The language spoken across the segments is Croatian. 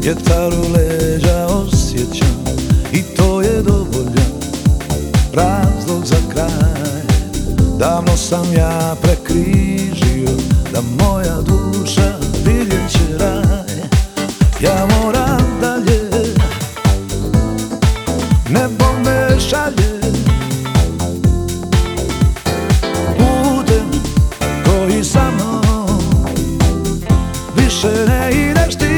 Vjetar u leđa osjećam i to je dovoljan razlog za kraj. Davno sam ja prekrižio da moja duša vidjet će raj. Ja moram dalje, nebo me šalje putem koji sa mnom više ne ideš ti.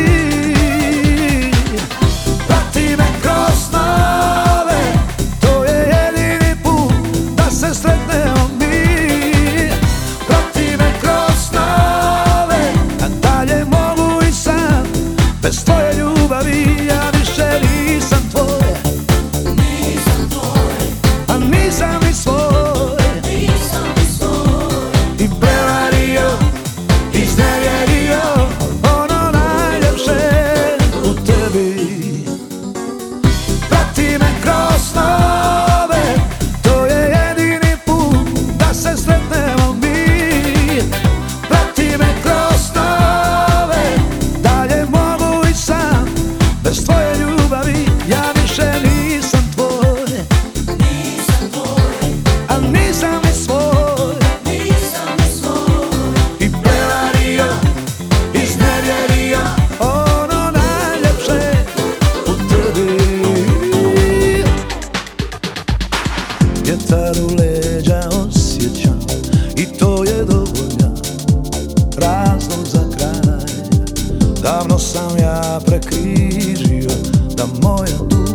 Prati me kroz snove, to je jedini put da se sretnemo mi. Prati me kroz snove, a dalje mogu i sam. Bez tvoje ljubavi ja više nisam tvoj. Nisam tvoj, a nisam ni svoj. nisam ni svoj. I prevario, iznevjerio ono najljepše u tebi. Prati me kroz snove, to je jedini put da se sretnemo mi. Prati me kroz snove, dalje mogu i sam. Bez tvoje ljubavi ja više nisam tvoj. Nisam tvoj, a nisam ni svoj. nisam ni svoj. I prevario, iznevjerio ono najljepše u tebi. Vjetar u leđa osjećam i to je dovoljan razlog za kraj. Davno sam ja prekrižio da moja duša